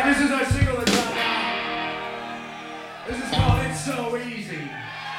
This is our single that's out now. This is called It's So Easy.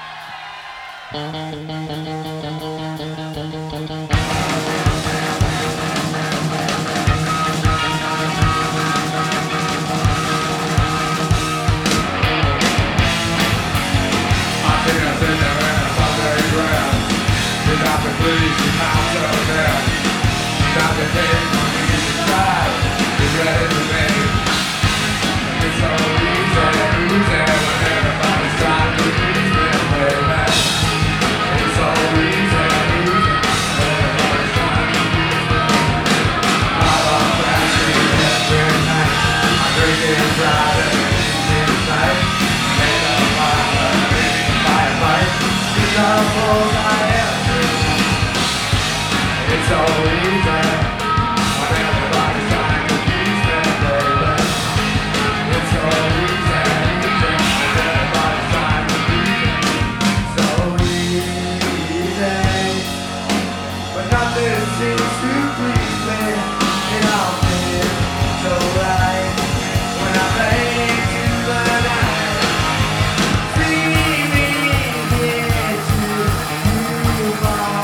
It's so easy when everybody's trying to please me, baby. It's so easy when everybody's trying to please me. So easy, but nothing seems to please me. It all feels so right when I fade into the night. See me here to you,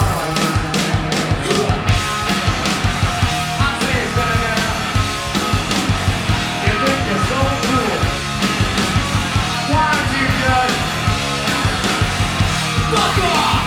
fuck off!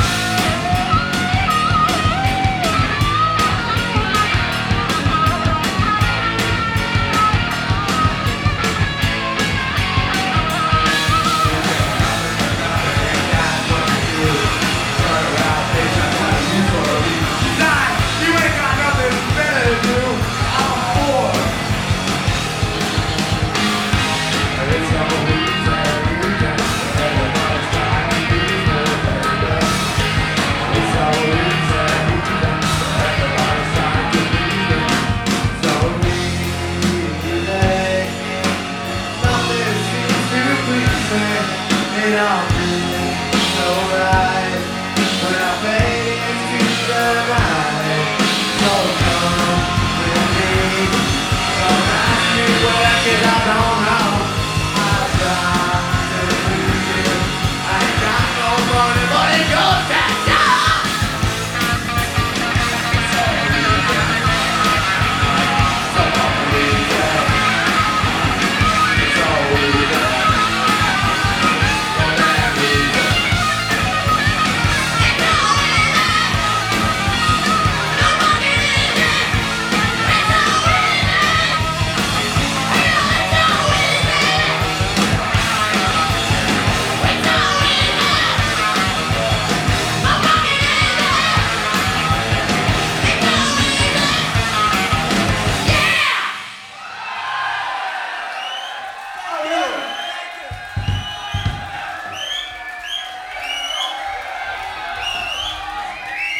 It all feels so right when I fade into the night. So come with me, don't ask me where, 'cause I don't